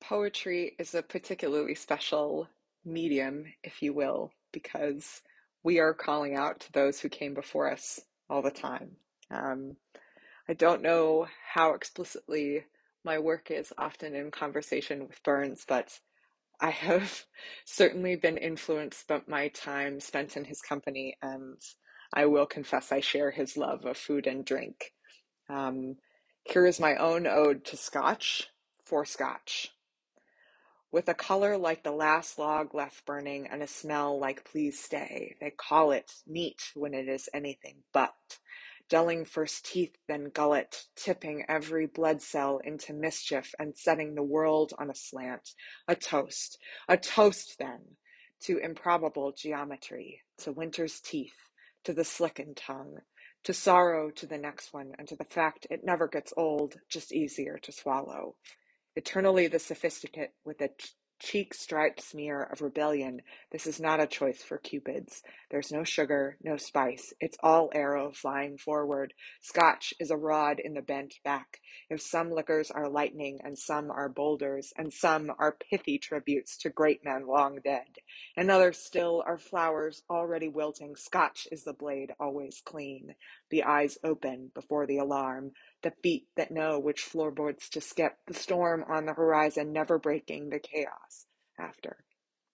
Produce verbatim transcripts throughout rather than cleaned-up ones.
Poetry is a particularly special medium, if you will, because we are calling out to those who came before us all the time. Um, I don't know how explicitly my work is often in conversation with Burns, but I have certainly been influenced by my time spent in his company, and I will confess I share his love of food and drink. Um, Here is my own ode to Scotch for Scotch. With a color like the last log left burning and a smell like please stay, they call it neat when it is anything but. Dulling first teeth, then gullet, tipping every blood cell into mischief and setting the world on a slant. A toast. A toast, then, to improbable geometry, to winter's teeth, to the slickened tongue, to sorrow to the next one, and to the fact it never gets old, just easier to swallow. Eternally the sophisticate with a cheek-striped smear of rebellion, this is not a choice for cupids. There's no sugar, no spice. It's all arrow flying forward. Scotch is a rod in the bent back. If some liquors are lightning, and some are boulders, and some are pithy tributes to great men long dead, and others still are flowers already wilting, Scotch is the blade always clean, the eyes open before the alarm, the feet that know which floorboards to skip, the storm on the horizon never breaking the chaos after.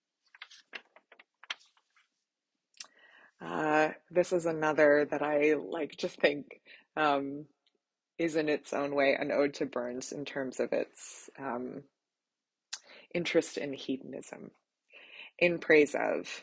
Uh, this is another that I like to think um, is in its own way an ode to Burns in terms of its um, interest in hedonism. In praise of,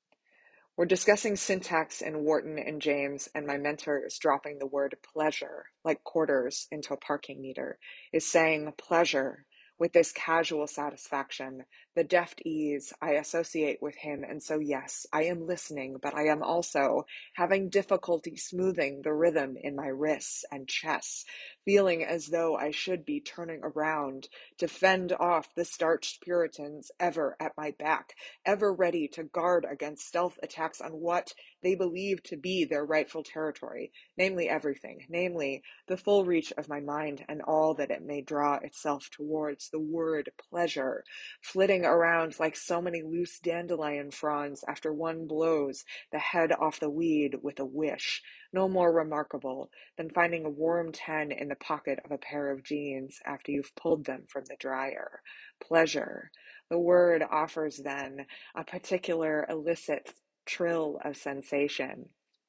we're discussing syntax in Wharton and James, and my mentor is dropping the word pleasure, like quarters into a parking meter, is saying pleasure with this casual satisfaction, the deft ease I associate with him. And so, yes, I am listening, but I am also having difficulty smoothing the rhythm in my wrists and chest, feeling as though I should be turning around to fend off the starched Puritans ever at my back, ever ready to guard against stealth attacks on what they believe to be their rightful territory, namely everything, namely the full reach of my mind and all that it may draw itself towards, the word pleasure, flitting around like so many loose dandelion fronds after one blows the head off the weed with a wish, no more remarkable than finding a warm ten in the pocket of a pair of jeans after you've pulled them from the dryer. Pleasure. The word offers then a particular illicit trill of sensation,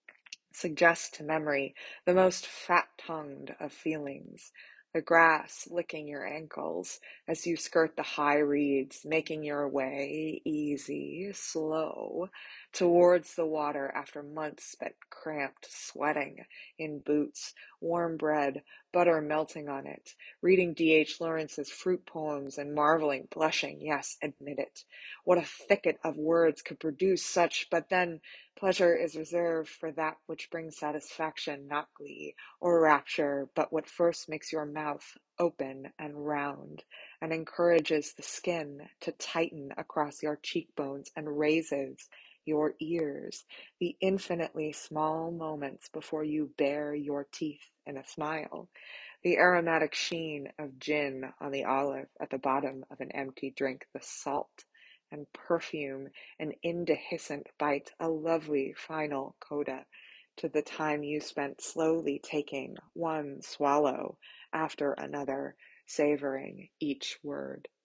suggests to memory the most fat-tongued of feelings, the grass licking your ankles as you skirt the high reeds, making your way easy, slow, towards the water after months spent cramped, sweating, in boots, warm bread, butter melting on it, reading D H Lawrence's fruit poems and marveling, blushing, yes, admit it. What a thicket of words could produce such, but then pleasure is reserved for that which brings satisfaction, not glee or rapture, but what first makes your mouth open and round, and encourages the skin to tighten across your cheekbones and raises your ears, the infinitely small moments before you bare your teeth in a smile, the aromatic sheen of gin on the olive at the bottom of an empty drink, the salt and perfume, an indehiscent bite, a lovely final coda to the time you spent slowly taking one swallow after another, savoring each word.